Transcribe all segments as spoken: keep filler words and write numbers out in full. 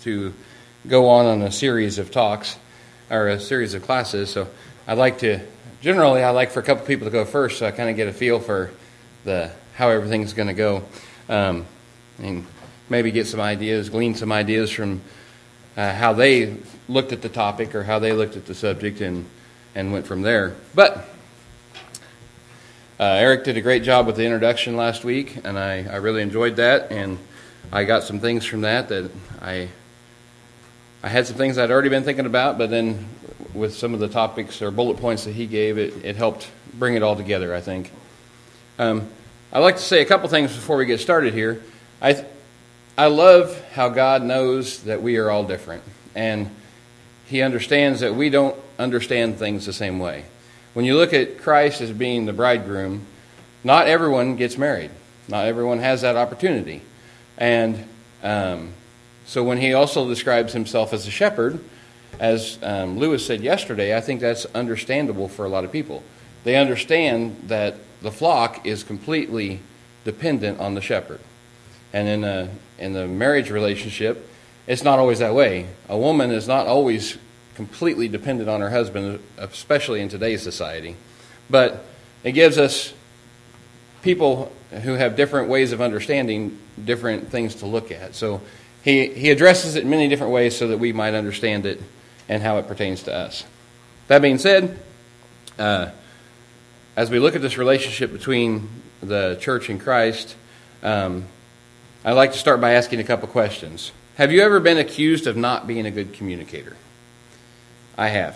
to go on on a series of talks or a series of classes. So I'd like to, generally, I like for a couple people to go first, so I kind of get a feel for the how everything's going to go, um, and maybe get some ideas, glean some ideas from uh, how they looked at the topic or how they looked at the subject, and and went from there. But uh, Eric did a great job with the introduction last week, and I, I really enjoyed that, and I got some things from that that I. I had some things I'd already been thinking about, but then with some of the topics or bullet points that he gave, it, it helped bring it all together, I think. Um, I'd like to say a couple things before we get started here. I th- I love how God knows that we are all different, and He understands that we don't understand things the same way. When you look at Christ as being the bridegroom, not everyone gets married. Not everyone has that opportunity. And um So when he also describes himself as a shepherd, as um, Lewis said yesterday, I think that's understandable for a lot of people. They understand that the flock is completely dependent on the shepherd. And in a, in the marriage relationship, it's not always that way. A woman is not always completely dependent on her husband, especially in today's society. But it gives us people who have different ways of understanding different things to look at. So He he addresses it in many different ways so that we might understand it and how it pertains to us. That being said, uh, as we look at this relationship between the church and Christ, um, I'd like to start by asking a couple questions. Have you ever been accused of not being a good communicator? I have.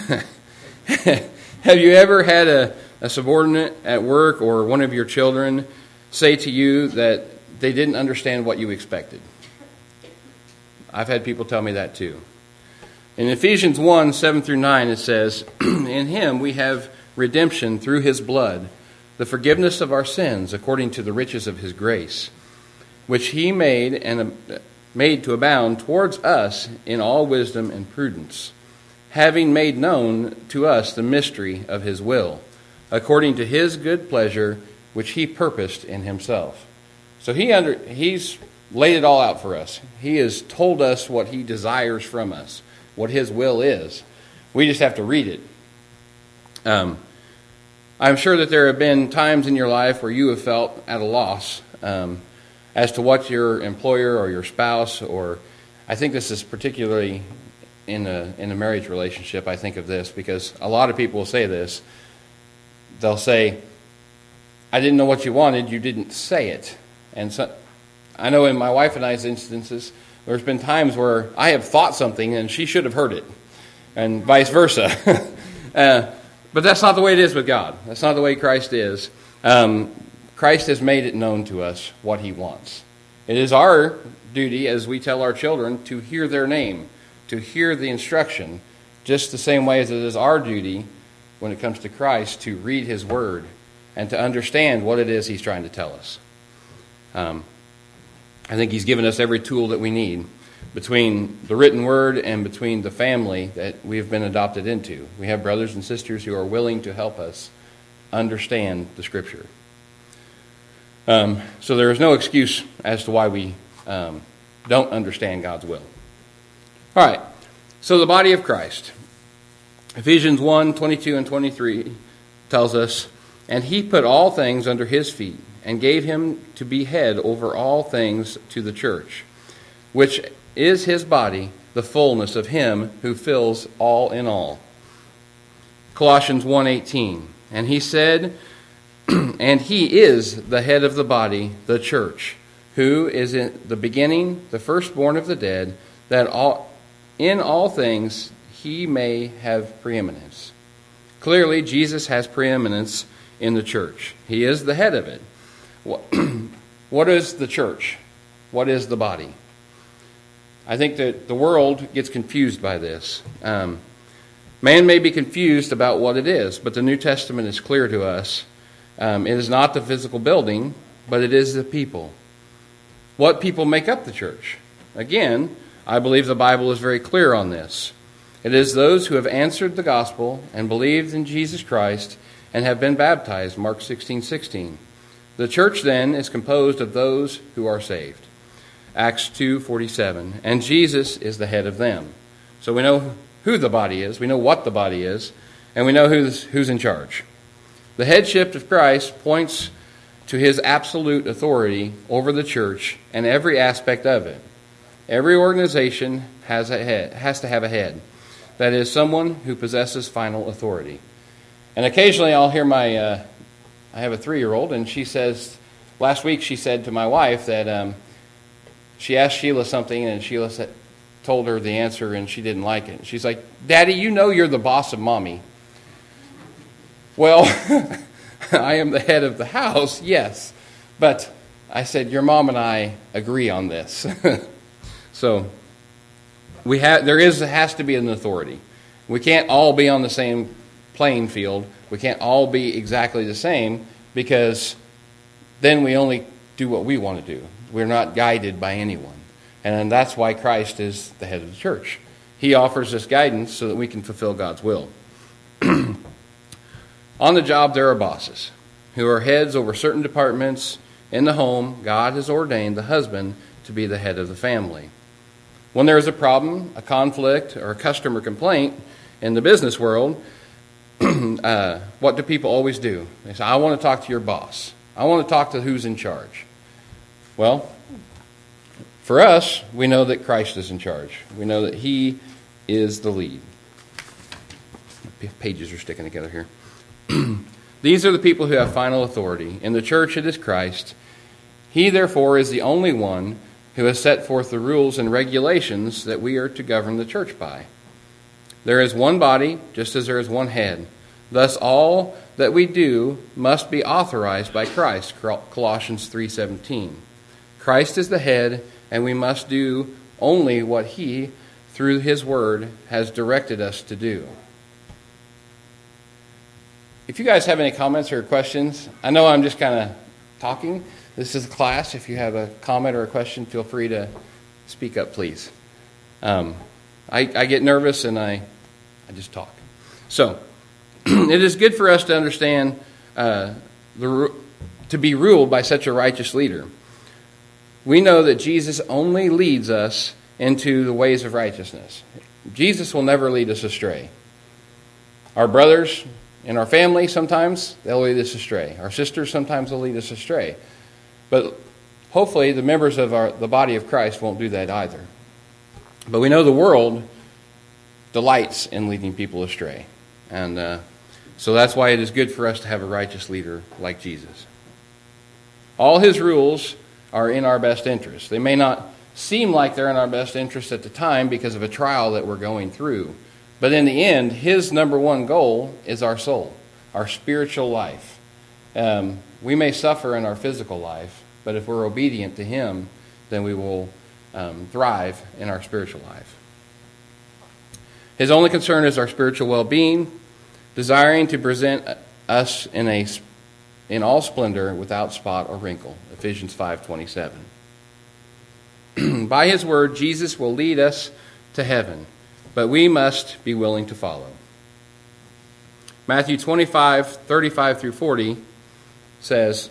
Have you ever had a, a subordinate at work or one of your children say to you that they didn't understand what you expected? I've had people tell me that too. In Ephesians one, seven through nine, it says, "In Him we have redemption through His blood, the forgiveness of our sins according to the riches of His grace, which He made and made to abound towards us in all wisdom and prudence, having made known to us the mystery of His will, according to His good pleasure, which He purposed in Himself." So he under He's laid it all out for us. He has told us what He desires from us, what His will is. We just have to read it. Um, I'm sure that there have been times in your life where you have felt at a loss um, as to what your employer or your spouse, or I think this is particularly in a in a marriage relationship, I think of this, because a lot of people will say this. They'll say, "I didn't know what you wanted, you didn't say it." And so I know in my wife and I's instances, there's been times where I have thought something and she should have heard it, and vice versa. uh, but that's not the way it is with God. That's not the way Christ is. Um, Christ has made it known to us what He wants. It is our duty, as we tell our children, to hear their name, to hear the instruction, just the same way as it is our duty when it comes to Christ to read His Word and to understand what it is He's trying to tell us. Um, I think He's given us every tool that we need between the written word and between the family that we have been adopted into. We have brothers and sisters who are willing to help us understand the Scripture. Um, so there is no excuse as to why we um, don't understand God's will. All right, so the body of Christ. Ephesians one, twenty-two and twenty-three tells us, "And He put all things under His feet, and gave Him to be head over all things to the church, which is His body, the fullness of Him who fills all in all." Colossians one eighteen, "And He said, and He is the head of the body, the church, who is in the beginning, the firstborn of the dead, that all, in all things He may have preeminence." Clearly, Jesus has preeminence in the church. He is the head of it. What is the church? What is the body? I think that the world gets confused by this. Um, man may be confused about what it is, but the New Testament is clear to us. Um, it is not the physical building, but it is the people. What people make up the church? Again, I believe the Bible is very clear on this. It is those who have answered the gospel and believed in Jesus Christ and have been baptized, Mark sixteen sixteen. The church, then, is composed of those who are saved. Acts two forty-seven. And Jesus is the head of them. So we know who the body is, we know what the body is, and we know who's, who's in charge. The headship of Christ points to his absolute authority over the church and every aspect of it. Every organization has a head, has to have a head. That is, someone who possesses final authority. And occasionally I'll hear my, uh, I have a three-year-old, and she says, last week she said to my wife that um, she asked Sheila something, and Sheila said, told her the answer, and she didn't like it. She's like, Daddy, you know you're the boss of Mommy. Well, I am the head of the house, yes. But I said, your mom and I agree on this. So we have there is has to be an authority. We can't all be on the same playing field. We can't all be exactly the same, because then we only do what we want to do. We're not guided by anyone. And that's why Christ is the head of the church. He offers us guidance so that we can fulfill God's will. On the job, there are bosses who are heads over certain departments. In the home, God has ordained the husband to be the head of the family. When there is a problem, a conflict, or a customer complaint in the business world, uh, what do people always do? They say, I want to talk to your boss. I want to talk to who's in charge. Well, for us, we know that Christ is in charge. We know that he is the lead. Pages are sticking together here. These are the people who have final authority. In the church, it is Christ. He, therefore, is the only one who has set forth the rules and regulations that we are to govern the church by. There is one body, just as there is one head. Thus, all that we do must be authorized by Christ, Colossians three seventeen. Christ is the head, and we must do only what he, through his word, has directed us to do. If you guys have any comments or questions, I know I'm just kind of talking. This is a class. If you have a comment or a question, feel free to speak up, please. Um, I, I get nervous and I, I just talk. So, it is good for us to understand uh, the, to be ruled by such a righteous leader. We know that Jesus only leads us into the ways of righteousness. Jesus will never lead us astray. Our brothers in our family, sometimes they'll lead us astray. Our sisters, sometimes they'll lead us astray. But hopefully the members of our, the body of Christ won't do that either. But we know the world delights in leading people astray. And uh, so that's why it is good for us to have a righteous leader like Jesus. All his rules are in our best interest. They may not seem like they're in our best interest at the time because of a trial that we're going through. But in the end, his number one goal is our soul, our spiritual life. Um, we may suffer in our physical life, but if we're obedient to him, then we will um, thrive in our spiritual life. His only concern is our spiritual well-being, desiring to present us in a in all splendor without spot or wrinkle. Ephesians five twenty-seven. By his word, Jesus will lead us to heaven, but we must be willing to follow. Matthew twenty-five thirty-five through forty says,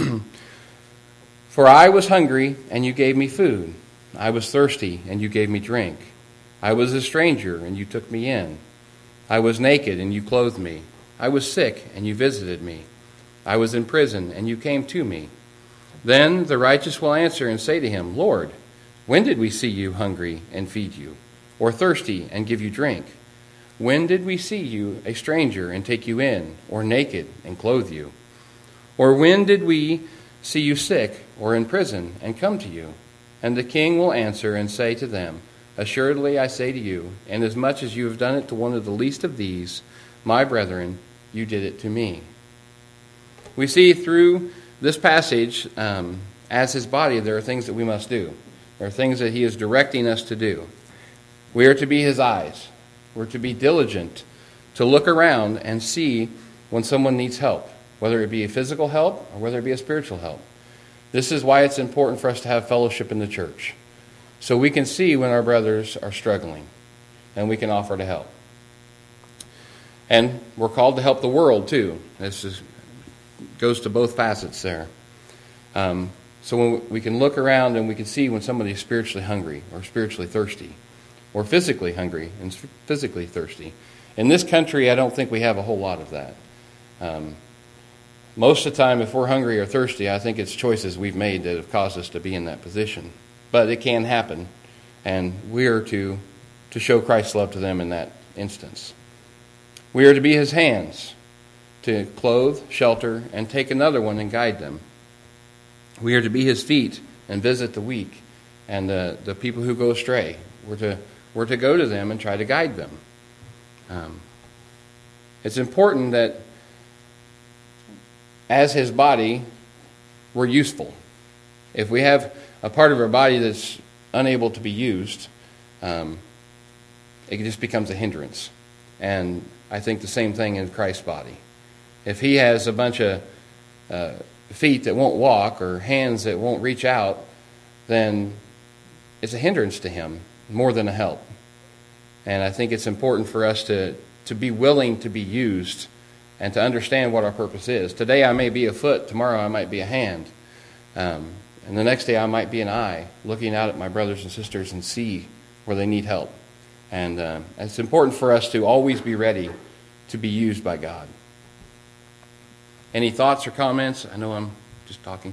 For I was hungry, and you gave me food. I was thirsty, and you gave me drink. I was a stranger, and you took me in. I was naked, and you clothed me. I was sick, and you visited me. I was in prison, and you came to me. Then the righteous will answer and say to him, Lord, when did we see you hungry and feed you, or thirsty and give you drink? When did we see you a stranger and take you in, or naked and clothe you? Or when did we see you sick or in prison and come to you? And the king will answer and say to them, Assuredly I say to you, inasmuch as you have done it to one of the least of these, my brethren, you did it to me. We see through this passage, um, as his body, there are things that we must do. There are things that he is directing us to do. We are to be his eyes. We're to be diligent to look around and see when someone needs help, whether it be a physical help or whether it be a spiritual help. This is why it's important for us to have fellowship in the church, so we can see when our brothers are struggling and we can offer to help. And we're called to help the world too. This is, goes to both facets there. Um, So when we can look around and we can see when somebody is spiritually hungry or spiritually thirsty or physically hungry and physically thirsty. In this country, I don't think we have a whole lot of that. Um, most of the time, if we're hungry or thirsty, I think it's choices we've made that have caused us to be in that position. But it can happen, and we are to, to show Christ's love to them in that instance. We are to be his hands, to clothe, shelter, and take another one and guide them. We are to be his feet and visit the weak and the, the people who go astray. We're to, we're to go to them and try to guide them. Um, it's important that as his body, we're useful. If we have a part of our body that's unable to be used, um, it just becomes a hindrance. And I think the same thing in Christ's body. If he has a bunch of uh, feet that won't walk or hands that won't reach out, then it's a hindrance to him more than a help. And I think it's important for us to, to be willing to be used and to understand what our purpose is. Today I may be a foot, tomorrow I might be a hand. Um, and the next day I might be an eye, looking out at my brothers and sisters and see where they need help. And uh, it's important for us to always be ready to be used by God. Any thoughts or comments? I know I'm just talking.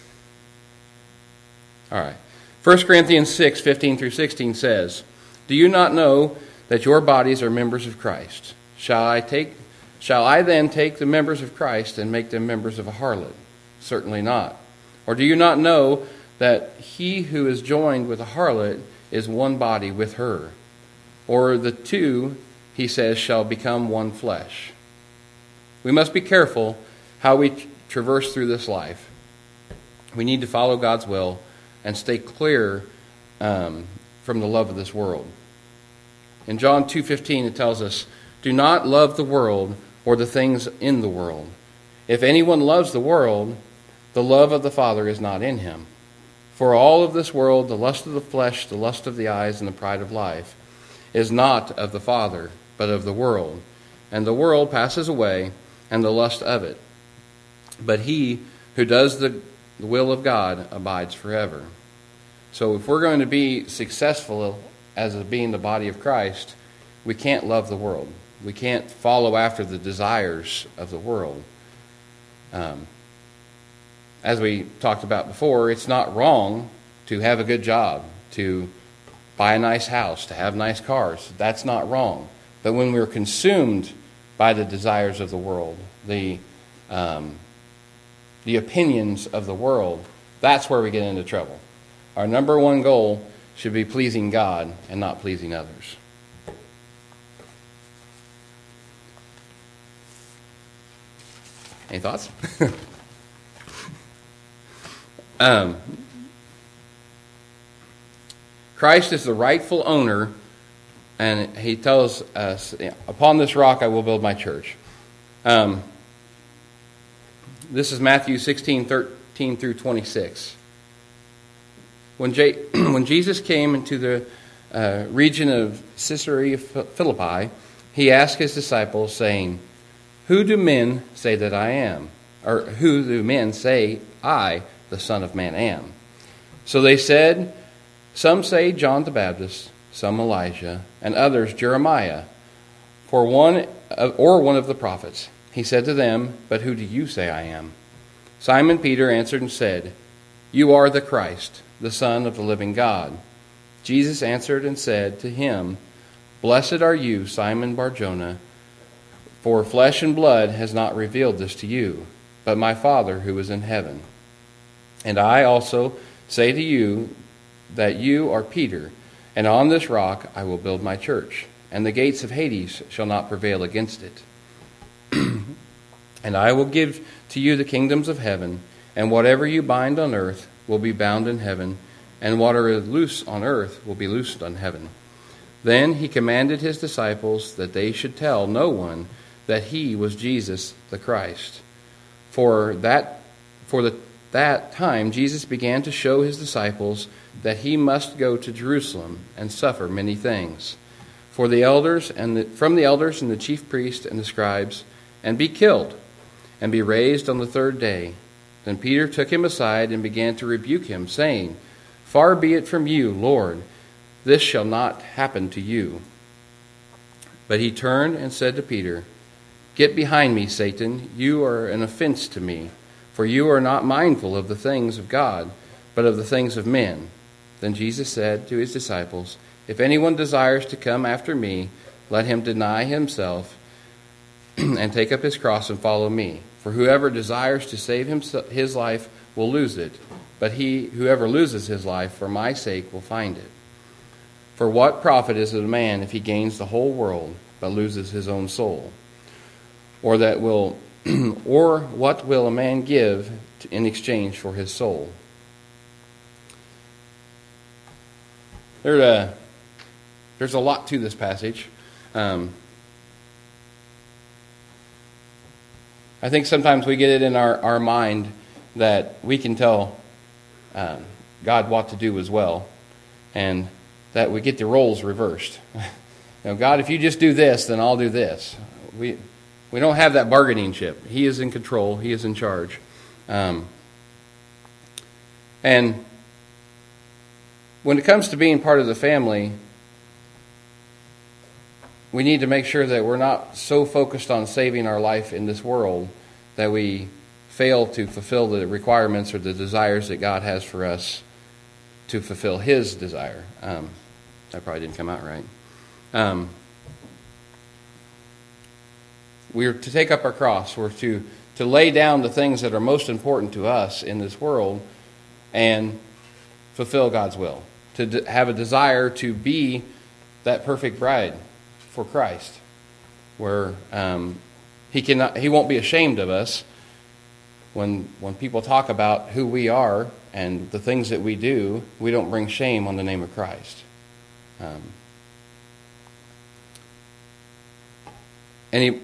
All right. First Corinthians six, fifteen through sixteen says, "Do you not know that your bodies are members of Christ? Shall I take, shall I then take the members of Christ and make them members of a harlot? Certainly not. Or do you not know that he who is joined with a harlot is one body with her? Or the two," he says, "shall become one flesh." We must be careful how we traverse through this life. We need to follow God's will and stay clear um, from the love of this world. In John two fifteen, it tells us, "Do not love the world or the things in the world. If anyone loves the world, the love of the Father is not in him. For all of this world, the lust of the flesh, the lust of the eyes, and the pride of life, is not of the Father, but of the world. And the world passes away, and the lust of it. But he who does the will of God abides forever." So if we're going to be successful as being the body of Christ, we can't love the world. We can't follow after the desires of the world. Um, as we talked about before, it's not wrong to have a good job, to buy a nice house, to have nice cars. That's not wrong. But when we're consumed by the desires of the world, the um, the opinions of the world, that's where we get into trouble. Our number one goal should be pleasing God and not pleasing others. Any thoughts? um, Christ is the rightful owner, and he tells us, "Upon this rock I will build my church." Um, this is Matthew sixteen, thirteen through twenty-six. When, J- when Jesus came into the uh, region of Caesarea Philippi, he asked his disciples, saying, "Who do men say that I am? Or who do men say I, the Son of Man, am?" So they said, "Some say John the Baptist, some Elijah, and others Jeremiah, for one of, or one of the prophets." He said to them, "But who do you say I am?" Simon Peter answered and said, "You are the Christ, the Son of the living God." Jesus answered and said to him, "Blessed are you, Simon Bar-Jonah, for flesh and blood has not revealed this to you, but my Father who is in heaven. And I also say to you that you are Peter, and on this rock I will build my church, and the gates of Hades shall not prevail against it. And I will give to you the kingdoms of heaven, and whatever you bind on earth will be bound in heaven, and whatever is loose on earth will be loosed on heaven." Then he commanded his disciples that they should tell no one that he was Jesus the Christ. For that, for the, that time Jesus began to show his disciples that he must go to Jerusalem and suffer many things for the elders and the, from the elders and the chief priests and the scribes, and be killed, and be raised on the third day. Then Peter took him aside and began to rebuke him, saying, Far be it from you, Lord, this shall not happen to you. But he turned and said to Peter, Get behind me, Satan, you are an offense to me, for you are not mindful of the things of God, but of the things of men. Then Jesus said to his disciples, If anyone desires to come after me, let him deny himself and take up his cross and follow me. For whoever desires to save his life will lose it, but he whoever loses his life for my sake will find it. For what profit is it a man if he gains the whole world but loses his own soul? Or that will, or what will a man give in exchange for his soul? There, uh, there's a lot to this passage. Um, I think sometimes we get it in our, our mind that we can tell um, God what to do as well, and that we get the roles reversed. You know, God, if you just do this, then I'll do this. We we don't have that bargaining chip. He is in control. He is in charge. Um, and when it comes to being part of the family, we need to make sure that we're not so focused on saving our life in this world that we fail to fulfill the requirements or the desires that God has for us to fulfill His desire. Um, that probably didn't come out right. Um, we're to take up our cross. We're to, to lay down the things that are most important to us in this world and fulfill God's will. To de- have a desire to be that perfect bride for Christ, where um, he cannot, he won't be ashamed of us when when people talk about who we are and the things that we do. We don't bring shame on the name of Christ. Um, and he,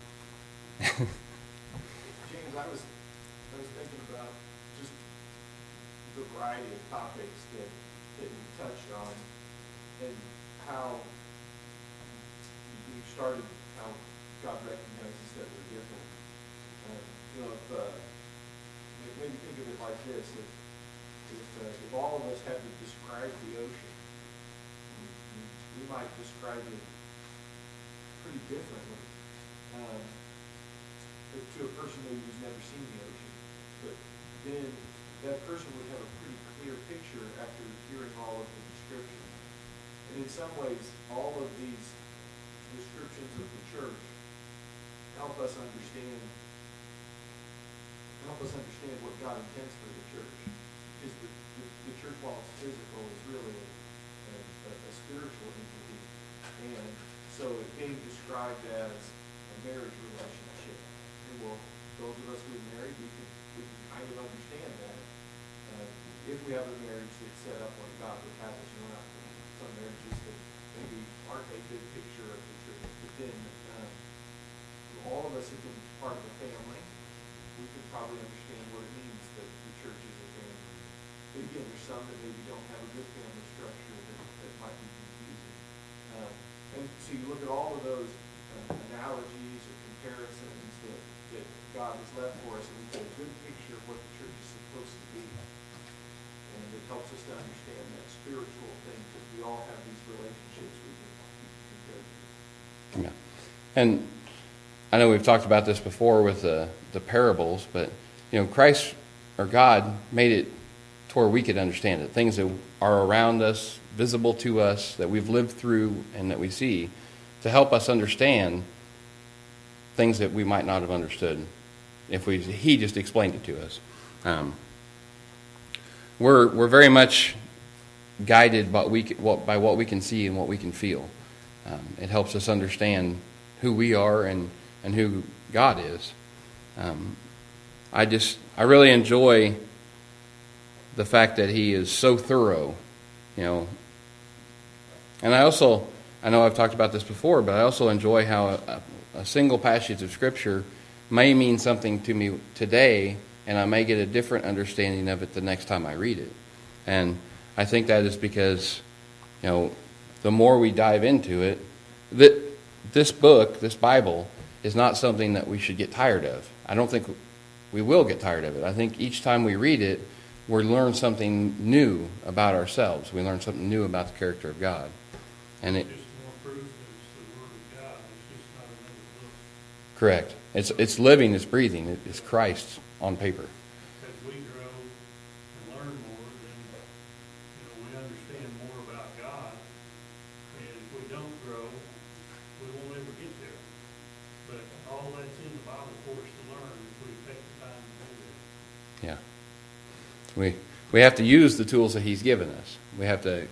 James, I was I was thinking about just the variety of topics that that you touched on, and how you started how God recognizes that we're different. Uh, you know, if, uh, maybe think of it like this: if if, uh, if all of us had to describe the ocean, we, we might describe it pretty differently. Um, to a person maybe who's never seen the ocean, but then that person would have a pretty clear picture after hearing all of the descriptions. And in some ways, all of these descriptions of the church help us understand help us understand what God intends for the church. Because the, the, the church, while it's physical, is really a, a, a spiritual entity. And so it being described as a marriage relationship. And well, those of us who are married, we can, we can kind of understand that. Uh, if we have a marriage that's set up like God would have us, you know, not some marriages that maybe aren't a good picture of the church. But then uh, all of us have been part of a family. We can probably understand what it means that the church is a family. But again, there's some that maybe don't have a good family structure that, that might be confusing. Uh, and so you look at all of those uh, analogies or comparisons that, that God has left for us, and we get a good picture of what the church is supposed to be. And it helps us to understand that spiritual thing, that we all have these relationships we can compare to. yeah. And I know we've talked about this before with the, the parables, but you know, Christ or God made it to where we could understand it. Things that are around us, visible to us, that we've lived through and that we see, to help us understand things that we might not have understood if we He just explained it to us. Um, we're we're very much guided by, we, by what we can see and what we can feel. Um, it helps us understand who we are and and who God is. Um, I just, I really enjoy the fact that He is so thorough, you know. And I also, I know I've talked about this before, but I also enjoy how a, a single passage of Scripture may mean something to me today, and I may get a different understanding of it the next time I read it. And I think that is because, you know, the more we dive into it, that this book, this Bible, is not something that we should get tired of. I don't think we will get tired of it. I think each time we read it, we learn something new about ourselves. We learn something new about the character of God. And it, Just more proof that it's the Word of God. It's just not another book. correct. It's it's living, it's breathing. It, it's Christ on paper. As we grow and learn more, then you know we understand more about God. And if we don't grow, we won't ever get there. But all that's in the Bible for us to learn if we take the time to do that. Yeah. We we have to use the tools that He's given us. We have to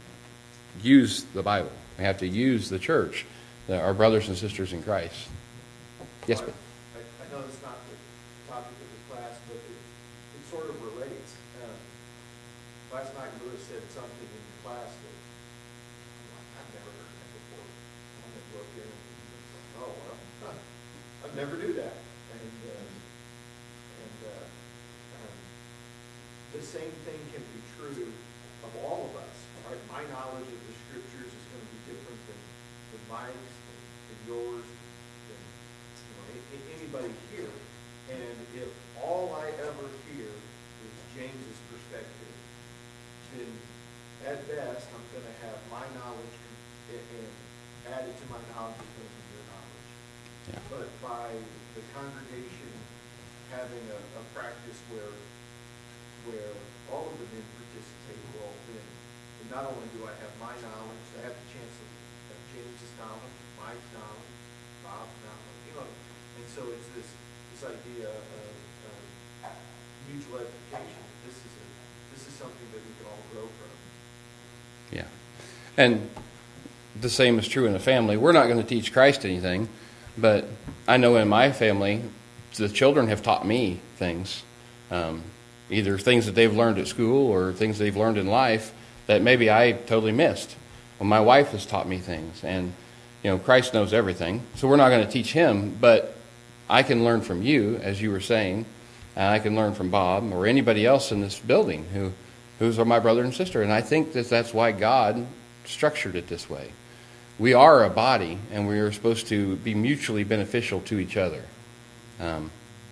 use the Bible. We have to use the church, the, our brothers and sisters in Christ. Yes, I, Ben. I know it's not the topic of the class, but it, it sort of relates. Um, last night Lewis said something in class that I'm like, I've never heard that before. I'm going to look in and oh, well, huh, I'd never do that. And, uh, and uh, um, the same thing can be true of all of us. Right? My knowledge of the scriptures is going to be different than, than Mike's, than, than yours, than you know, a- anybody here. And if all I ever hear is James's perspective, then at best I'm going to have my knowledge and, and added to my knowledge is going to be your knowledge. Yeah. But by the congregation having a, a practice where where all of the men participate, well, then, then not only do I have my knowledge, I have the chance of, of James's knowledge, Mike's knowledge, Bob's knowledge, you know, and so it's this this idea of, of mutual edification. This is a this is something that we can all grow from. Yeah. And the same is true in a family. We're not going to teach Christ anything, but I know in my family, the children have taught me things. Um, either things that they've learned at school or things they've learned in life that maybe I totally missed. Well, my wife has taught me things, and you know, Christ knows everything, so we're not going to teach him, but I can learn from you, as you were saying, and I can learn from Bob or anybody else in this building who who's my brother and sister, and I think that that's why God structured it this way. We are a body, and we are supposed to be mutually beneficial to each other. Um,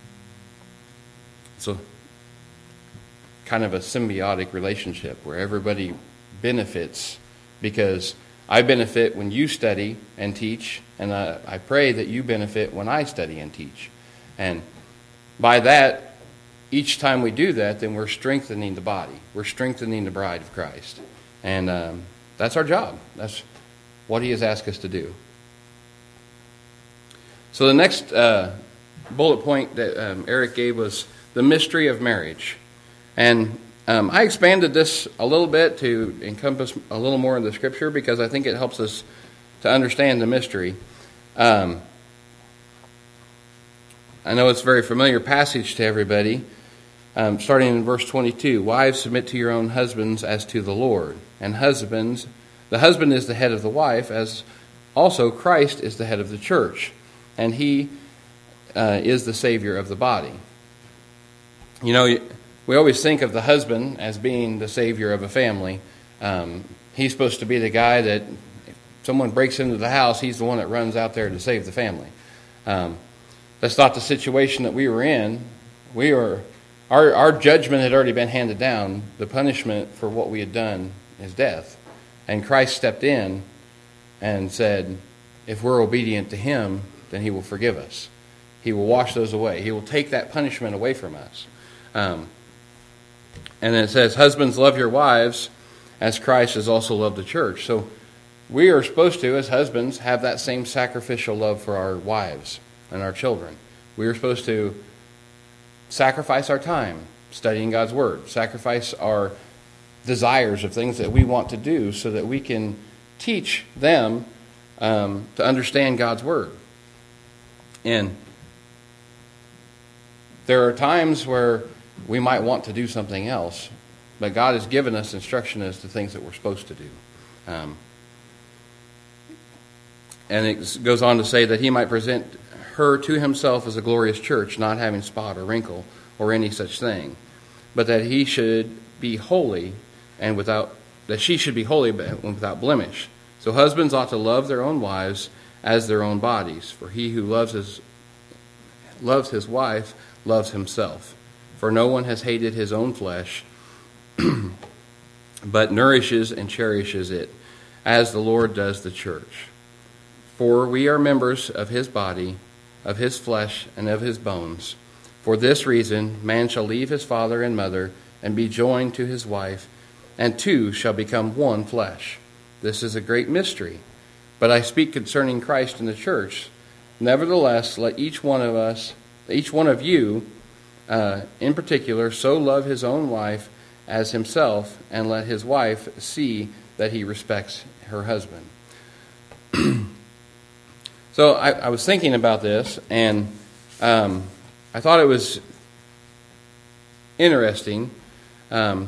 so kind of a symbiotic relationship where everybody benefits, because I benefit when you study and teach, and I, I pray that you benefit when I study and teach. And by that, each time we do that, then we're strengthening the body. We're strengthening the bride of Christ. And um, that's our job. That's what he has asked us to do. So the next uh, bullet point that um, Eric gave was the mystery of marriage. And um, I expanded this a little bit to encompass a little more in the Scripture because I think it helps us to understand the mystery. Um, I know it's a very familiar passage to everybody. Um, starting in verse twenty-two, wives, submit to your own husbands as to the Lord. And husbands, the husband is the head of the wife, as also Christ is the head of the church. And he uh, is the Savior of the body. You know, we always think of the husband as being the savior of a family. Um, he's supposed to be the guy that if someone breaks into the house, he's the one that runs out there to save the family. Um, that's not the situation that we were in. We were, our, our judgment had already been handed down. The punishment for what we had done is death. And Christ stepped in and said, if we're obedient to him, then he will forgive us. He will wash those away. He will take that punishment away from us. Um, and then it says, husbands, love your wives as Christ has also loved the church. So we are supposed to, as husbands, have that same sacrificial love for our wives and our children. We are supposed to sacrifice our time studying God's Word, sacrifice our desires of things that we want to do so that we can teach them um, to understand God's Word. And there are times where we might want to do something else, but God has given us instruction as to things that we're supposed to do. Um, and it goes on to say that he might present her to himself as a glorious church, not having spot or wrinkle or any such thing, but that he should be holy and without, that she should be holy and without blemish. So husbands ought to love their own wives as their own bodies, for he who loves his loves his wife loves himself. For no one has hated his own flesh, but nourishes and cherishes it, as the Lord does the church. For we are members of his body, of his flesh, and of his bones. For this reason, man shall leave his father and mother, and be joined to his wife, and two shall become one flesh. This is a great mystery, but I speak concerning Christ and the church. Nevertheless, let each one of us, each one of you, uh, in particular, so love his own wife as himself, and let his wife see that he respects her husband. So I, I was thinking about this, and um, I thought it was interesting. Um,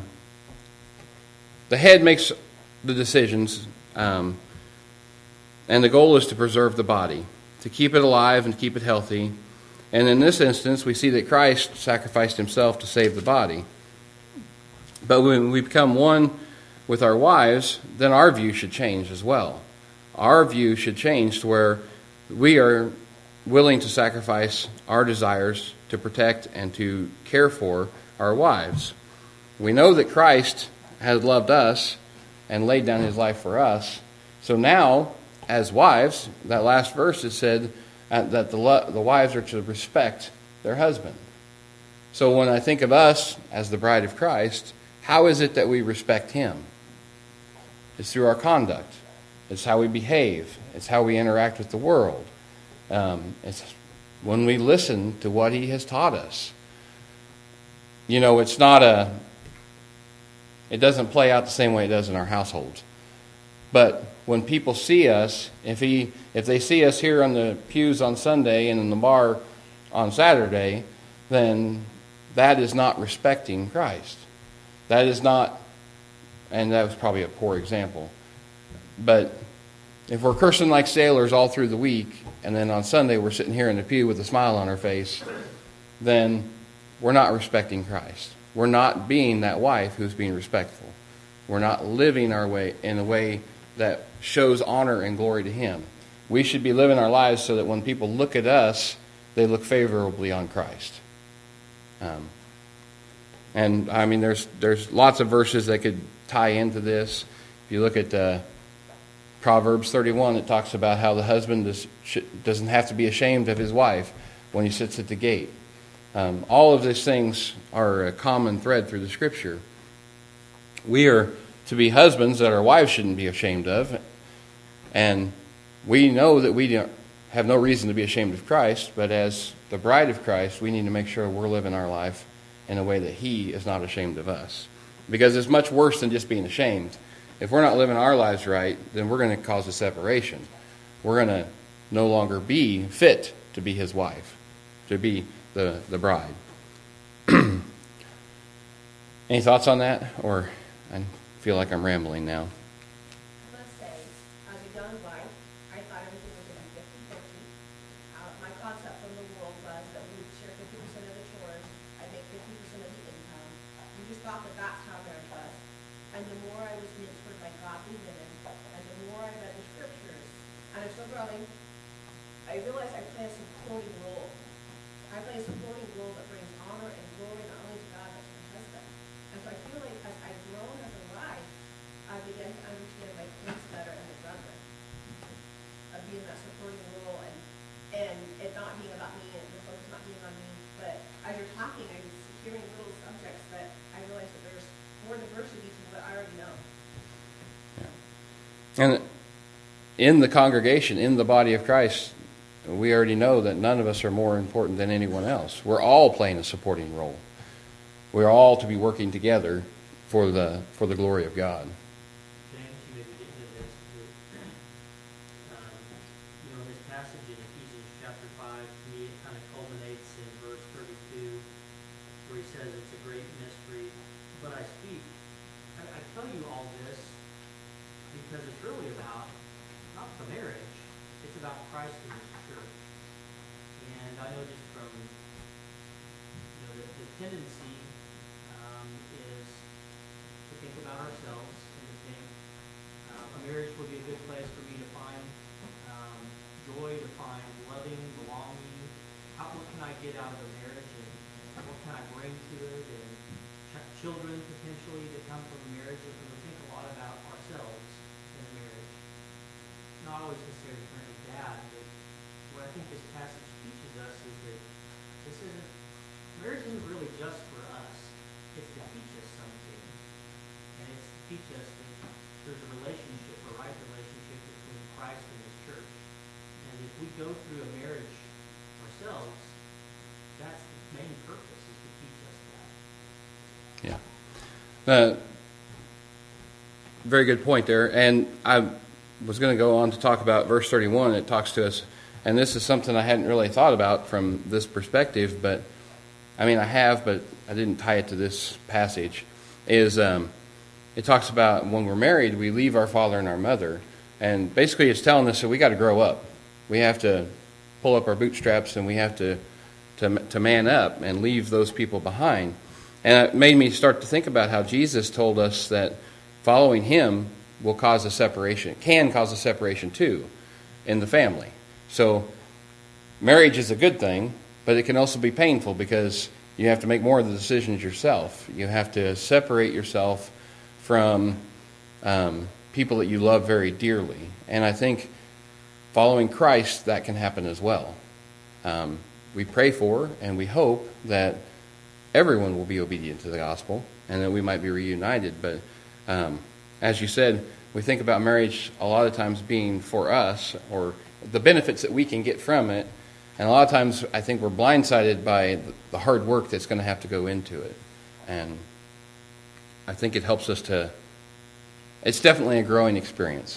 the head makes the decisions, um, and the goal is to preserve the body, to keep it alive and keep it healthy. And in this instance, we see that Christ sacrificed himself to save the body. But when we become one with our wives, then our view should change as well. Our view should change to where we are willing to sacrifice our desires to protect and to care for our wives. We know that Christ has loved us and laid down his life for us. So now, as wives, that last verse is said uh, that the, lo- the wives are to respect their husband. So when I think of us as the bride of Christ, how is it that we respect him? It's through our conduct. It's how we behave. It's how we interact with the world. Um, it's when we listen to what he has taught us. You know, it's not a... It doesn't play out the same way it does in our households. But when people see us, if he, if they see us here on the pews on Sunday and in the bar on Saturday, then that is not respecting Christ. That is not, and that was probably a poor example, but if we're cursing like sailors all through the week, and then on Sunday we're sitting here in the pew with a smile on our face, then we're not respecting Christ. We're not being that wife who's being respectful. We're not living our way in a way that shows honor and glory to him. We should be living our lives so that when people look at us, they look favorably on Christ. Um, and I mean, there's there's lots of verses that could tie into this. If you look at uh, Proverbs thirty-one, it talks about how the husband is, sh- doesn't have to be ashamed of his wife when he sits at the gate. Um, all of these things are a common thread through the Scripture. We are to be husbands that our wives shouldn't be ashamed of. And we know that we don't have no reason to be ashamed of Christ, but as the bride of Christ, we need to make sure we're living our life in a way that he is not ashamed of us. Because it's much worse than just being ashamed. If we're not living our lives right, then we're going to cause a separation. We're going to no longer be fit to be his wife, to be the, the bride. Any thoughts on that? Or I feel like I'm rambling now. I must say, as a young wife, I thought everything was going to be fifty-fifty. Uh, my concept from the world was that we would share fifty percent of the chores, I'd make fifty percent of the income. We just thought that that's how marriage was. And the more I was mentored by godly women, and the more I read the scriptures, and I'm still growing, I realized I play a supporting role. I play a supporting role that brings honor and glory not only to God, but to my husband. And so I feel like as I've grown as a wife, I began to understand my place better as a brother, of being that supporting role and, and it not being about me and the focus not being on me. But as you're talking, I'm hearing little subjects that I realize that there's more diversity to what I already know. And in the congregation, in the body of Christ, we already know that none of us are more important than anyone else. We're all playing a supporting role. We're all to be working together for the for the glory of God. James, you may be getting into this. Um, you know, this passage in Ephesians chapter five, to me, it kind of culminates in verse thirty-two, where he says it's a great mystery. But I speak, I, I tell you all this because it's really about not the marriage, it's about Christ and his church. And I know just from you know the, the tendency um, is to think about ourselves and to think uh, a marriage would be a good place for me to find um, joy, to find loving, belonging. How what can I get out of a marriage? And not always necessarily currently dad, but what I think this passage teaches us is that this isn't, marriage isn't really just for us. It's to teach us something. And it's to teach us that there's a relationship, a right relationship between Christ and his church. And if we go through a marriage ourselves, that's the main purpose, is to teach us that. Yeah. Uh, very good point there. And I was going to go on to talk about verse thirty-one. It talks to us, and this is something I hadn't really thought about from this perspective, but I mean, I have, but I didn't tie it to this passage, is um, it talks about when we're married, we leave our father and our mother. And basically it's telling us that we got to grow up. We have to pull up our bootstraps, and we have to, to, to man up and leave those people behind. And it made me start to think about how Jesus told us that following him will cause a separation, can cause a separation too in the family. So marriage is a good thing, but it can also be painful because you have to make more of the decisions yourself. You have to separate yourself from um, people that you love very dearly. And I think following Christ, that can happen as well. Um, we pray for and we hope that everyone will be obedient to the gospel and that we might be reunited. But um, as you said, we think about marriage a lot of times being for us, or the benefits that we can get from it. And a lot of times I think we're blindsided by the hard work that's going to have to go into it. And I think it helps us to, it's definitely a growing experience.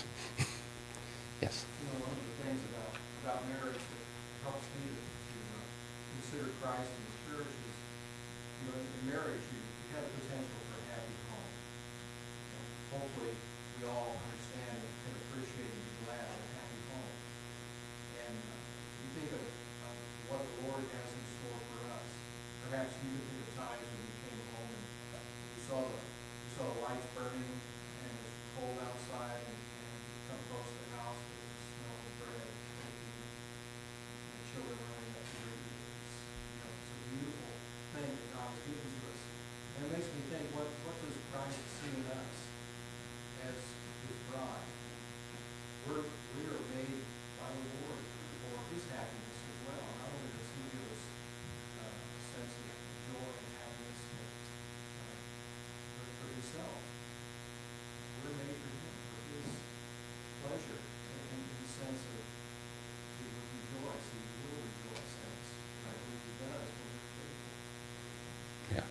Yes. You know, one of the things about, about marriage that helps me to, to uh, consider Christ and the church is, you know, in marriage you, you have a potential for a happy home. You know, hopefully we all understand and can appreciate and be glad of a happy home. And uh, you think of uh, what the Lord has in store for us. Perhaps you can think of times when you came home and you saw the, you saw the lights burning and it was cold outside, and, and you come close to the house with the smell of bread, baking, and the children running up to you. It's, you know, it's a beautiful thing that God has given to us. And it makes me think, what, what does Christ see in us as his bride? We're, we are made by the Lord for his happiness as well. Not only does he give us uh, a sense of joy and happiness, but, uh, but for himself. We're made for him, for his pleasure, and, and in the sense of he will rejoice, he will rejoice in us. And I believe he does when we're faithful. Yeah.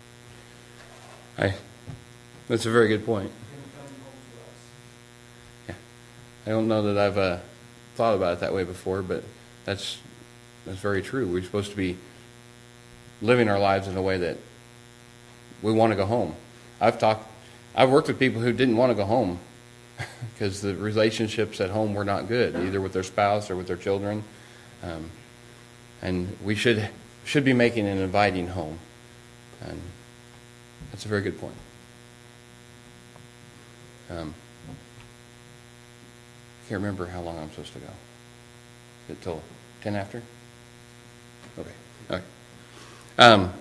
I, that's a very good point. Him coming home to us. I don't know that I've uh, thought about it that way before, but that's that's very true. We're supposed to be living our lives in a way that we want to go home. I've talked, I've worked with people who didn't want to go home because the relationships at home were not good, either with their spouse or with their children. Um, and we should should be making an inviting home. And that's a very good point. Um, I can't remember how long I'm supposed to go. Is it till ten after? Okay. Okay. Um,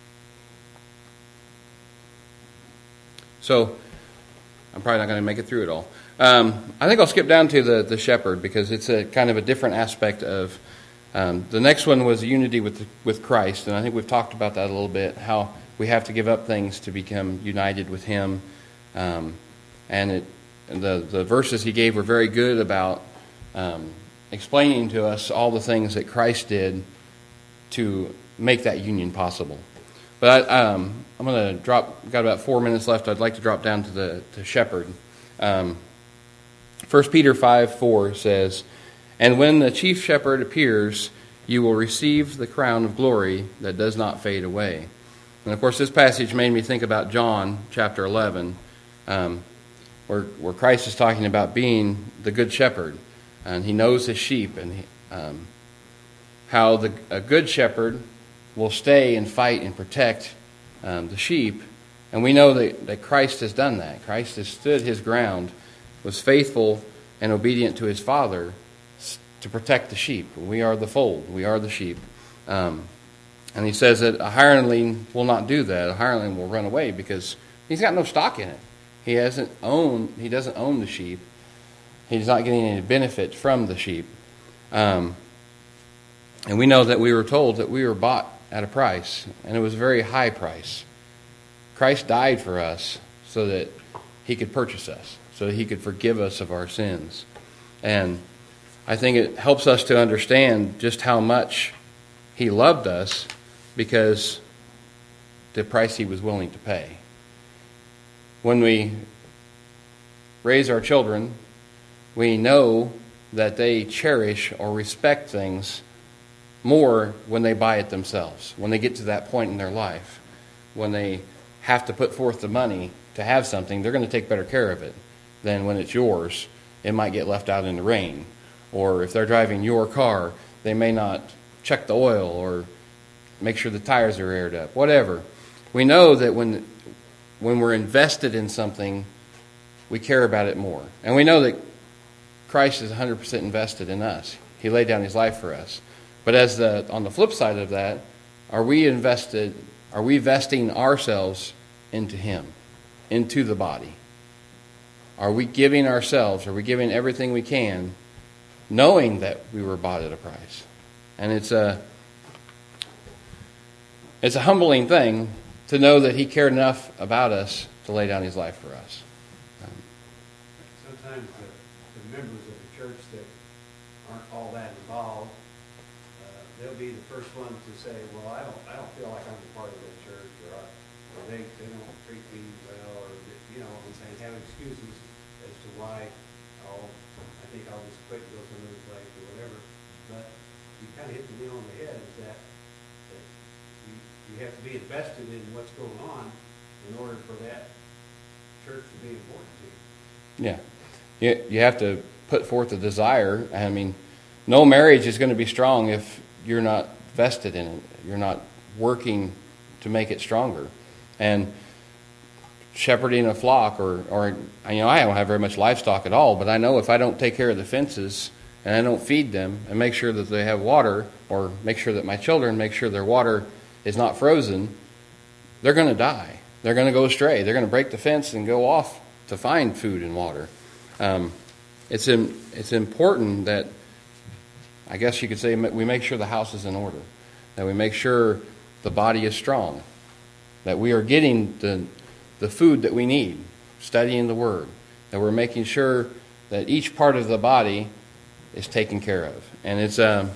so I'm probably not going to make it through it all. Um, I think I'll skip down to the, the shepherd because it's a kind of a different aspect of um, the next one was unity with with Christ, and I think we've talked about that a little bit. How we have to give up things to become united with Him, um, and it. And the, the verses he gave were very good about um, explaining to us all the things that Christ did to make that union possible. But I, um, I'm going to drop, got about four minutes left. I'd like to drop down to the to shepherd. Um, First Peter five four says, "And when the chief shepherd appears, you will receive the crown of glory that does not fade away." And of course, this passage made me think about John chapter eleven. Um, Where, where Christ is talking about being the good shepherd, and he knows his sheep, and he, um, how the, a good shepherd will stay and fight and protect um, the sheep. And we know that, that Christ has done that. Christ has stood his ground, was faithful and obedient to his Father to protect the sheep. We are the fold. We are the sheep. Um, and he says that a hireling will not do that. A hireling will run away because he's got no stock in it. He hasn't owned. He doesn't own the sheep, He's not getting any benefit from the sheep. Um, and we know that we were told that we were bought at a price, and it was a very high price. Christ died for us so that he could purchase us, so that he could forgive us of our sins. And I think it helps us to understand just how much he loved us because the price he was willing to pay. When we raise our children, we know that they cherish or respect things more when they buy it themselves, when they get to that point in their life. When they have to put forth the money to have something, they're going to take better care of it than when it's yours. It might get left out in the rain. Or if they're driving your car, they may not check the oil or make sure the tires are aired up, whatever. We know that when when we're invested in something, we care about it more. And we know that Christ is one hundred percent invested in us. He laid down his life for us. But as the on the flip side of that, are we invested, are we vesting ourselves into him, into the body? Are we giving ourselves, are we giving everything we can, knowing that we were bought at a price? And it's a it's a humbling thing to know that he cared enough about us to lay down his life for us. Um, Sometimes the, the members of the church that aren't all that involved, uh, they'll be the first one to say, well, I don't I don't feel like I'm a part of that church, or, I, or they, they don't treat me well, or, you know, I'm saying, have excuses as to why, oh, I think I'll just quit and go to another place or whatever. But you kind of hit the nail on the head, is that, that you, you have to be invested in what's going on in order for that church to be important to you. Yeah. You, you have to put forth a desire. I mean, no marriage is going to be strong if you're not vested in it. You're not working to make it stronger. And shepherding a flock, or, or you know, I don't have very much livestock at all, but I know if I don't take care of the fences and I don't feed them and make sure that they have water, or make sure that my children make sure their water is not frozen, they're going to die. They're going to go astray. They're going to break the fence and go off to find food and water. Um, it's in, it's important that, I guess you could say, we make sure the house is in order, that we make sure the body is strong, that we are getting the the food that we need, studying the Word, that we're making sure that each part of the body is taken care of. And it's, um,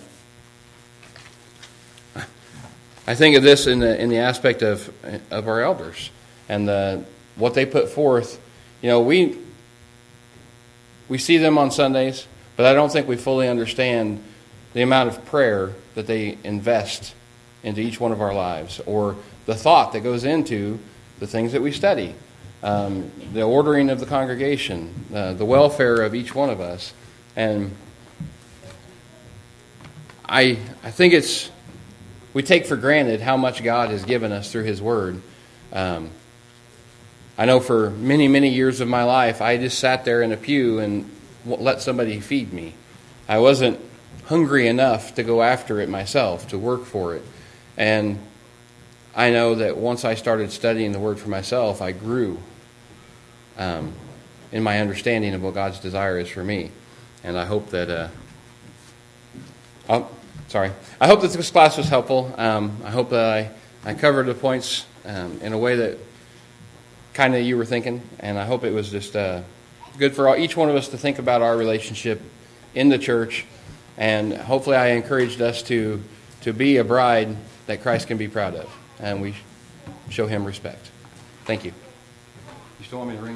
I think of this in the in the aspect of of our elders and the what they put forth. You know, we we see them on Sundays, but I don't think we fully understand the amount of prayer that they invest into each one of our lives, or the thought that goes into the things that we study, um, the ordering of the congregation, uh, the welfare of each one of us. And I I think it's, we take for granted how much God has given us through His Word. Um, I know for many, many years of my life, I just sat there in a pew and let somebody feed me. I wasn't hungry enough to go after it myself, to work for it. And I know that once I started studying the Word for myself, I grew um, in my understanding of what God's desire is for me. And I hope that, uh, oh, sorry, I hope that this class was helpful. Um, I hope that I, I covered the points um, in a way that kind of you were thinking. And I hope it was just uh, good for all, each one of us to think about our relationship in the church. And hopefully I encouraged us to, to be a bride that Christ can be proud of. And we show Him respect. Thank you. You still want me to ring?